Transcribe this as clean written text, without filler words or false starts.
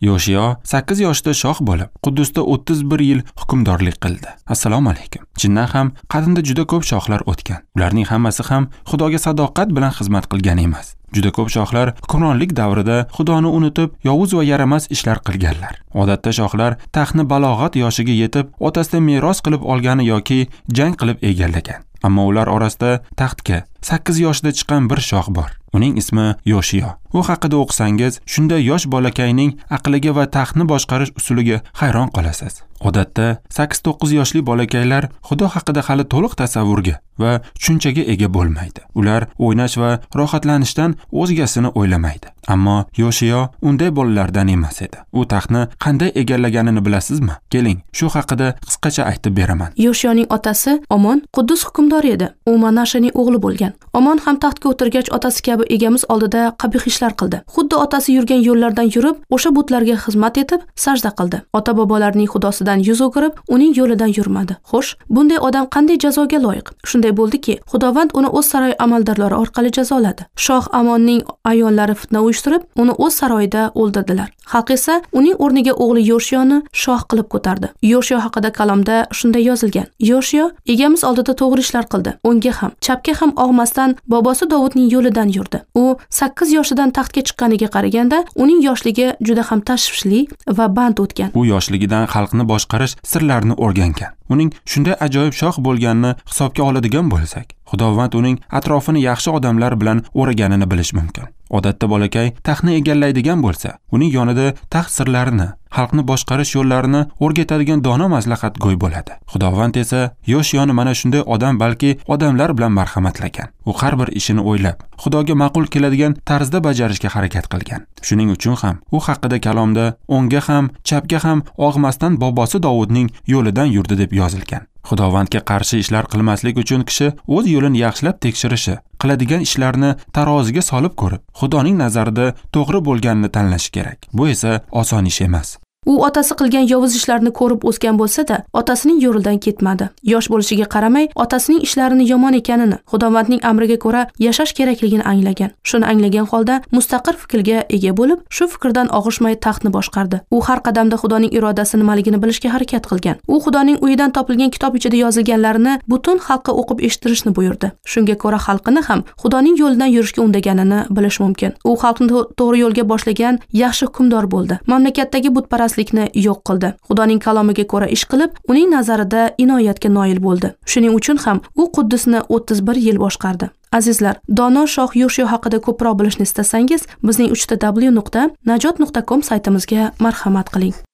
Yoshiyo 8 yoshda shoh bo'lib, Quddusda 31 yil hukmdorlik qildi. Assalomu alaykum. Chindan ham qadimda juda ko'p shohlar o'tgan. Ularning hammasi ham Xudoga sadoqat bilan xizmat qilgan emas. Juda ko'p shohlar hukmronlik davrida Xudoni unutib, yovuz va yaramas ishlar qilganlar. Odatda shohlar taxtni balog'at yoshiga yetib, otasidan meros qilib olgani yoki jang qilib egallagan. Ammo ular orasida taxtga 8 yoshda chiqqan bir shoh bor. Uning ismi Yoshiyo. U haqida o'qisangiz, shunda yosh bolakayning aqliga va taxtni boshqarish usuliga hayron qolasiz. Odatda 8-9 yoshli bolakaylar Xudo haqida hali to'liq tasavvurga va tushunchaga ega bo'lmaydi. Ular o'ynash va rohatlanishdan o'zgasini o'ylamaydi. Ammo Yoshiyo unday bolalardan emas edi. U taxtni qanday egallaganini bilasizmi? Keling, shu haqida qisqacha aytib beraman. Yoshiyoning otasi Omon Quddus hukmdor edi. U Manashaning o'g'li bo'lgan. Omon ham taxtga o'tirgach otasi kabi egamiz oldida qabih ishlar qildi. Xuddi otasi yurgan yo'llardan yurib, o'sha butlarga xizmat etib, sajda qildi. Ota-bobolarining xudosidan yuz o'girib, uning yo'lidan yurmadi. Xo'sh, bunday odam qanday jazoga loyiq? Shunday bo'ldiki, Xudovand uni o'z saroy amaldorlari orqali jazoladi. Shoh Amonning ayollari fitna uyushtirib, uni o'z saroyida o'ldirdilar. Xalq esa uning o'rniga o'g'li Yoshiyoni shoh qilib ko'tardi. Yoshiyo haqida kalomda shunday yozilgan: Yoshiyo egamiz oldida to'g'ri ishlar qildi. O'ngga ham, chapga ham og'masdan bobosi Davudning yo'lidan yurdi. U 8 yoshidan taxtga chiqqaniga qaraganda, uning yoshligi juda ham tashvishli va band o'tgan. U yoshligidan xalqni boshqarish sirlarini o'rgangan. Uning shunday ajoyib shoh bo'lganini hisobga oladigan bo'lsak, Xudovand uning atrofini yaxshi odamlar bilan o'raganini bilish mumkin. Odatda bolakay taxtni egallaydigan bo'lsa, uning yonida taxt sirlarini, xalqni boshqarish yo'llarini o'rgatadigan dono maslahatgo'y bo'ladi. Xudovand esa Yoshiyoni mana shunday odam, balki odamlar bilan marhamatlagan. U har bir ishini o'ylab, Xudoga ma'qul keladigan tarzda bajarishga harakat qilgan. Shuning uchun ham u haqida kalomda o'ngga ham, chapga ham og'masdan bobosi Davudning yo'lidan yurdi deb yozilgan. Xudovandga qarshi ishlar qilmaslik uchun kishi o'z yo'lini yaxshilab tekshirishi, qiladigan ishlarni taroziga solib ko'rib, Xudoning nazarida to'g'ri bo'lganini tanlashi kerak. Bu esa oson ish emas. U otasi qilgan yovuz ishlarni ko'rib o'sgan bo'lsa-da, otasining yo'lidan ketmadi. Yosh bo'lishiga qaramay, otasining ishlarini yomon ekanini, Xudovandning amriga ko'ra yashash kerakligini anglagan. Shuni anglagan holda mustaqil fikrga ega bo'lib, shu fikrdan og'ishmay taxtni boshqardi. U har qadamda Xudoning irodasi nimaligini bilishga harakat qilgan. U Xudoning uyidan topilgan kitob ichida yozilganlarini butun xalqqa o'qib eshittirishni buyurdi. Shunga ko'ra xalqini ham Xudoning yo'lidan yurishga undaganini bilish mumkin. U xalqni to'g'ri yo'lga boshlagan yaxshi hukmdor bo'ldi. Mamlakatdagi butparastlikni yo'q qildi. Xudoning kalomiga ko'ra ish qilib, uning nazarida inoyatga noil bo'ldi. Shuning uchun ham u Quddusni 31 yil boshqardi. Azizlar, dono shoh Yoshiyo haqida ko'proq bilishni istasangiz, bizning 3w.najot.com saytimizga marhamat qiling.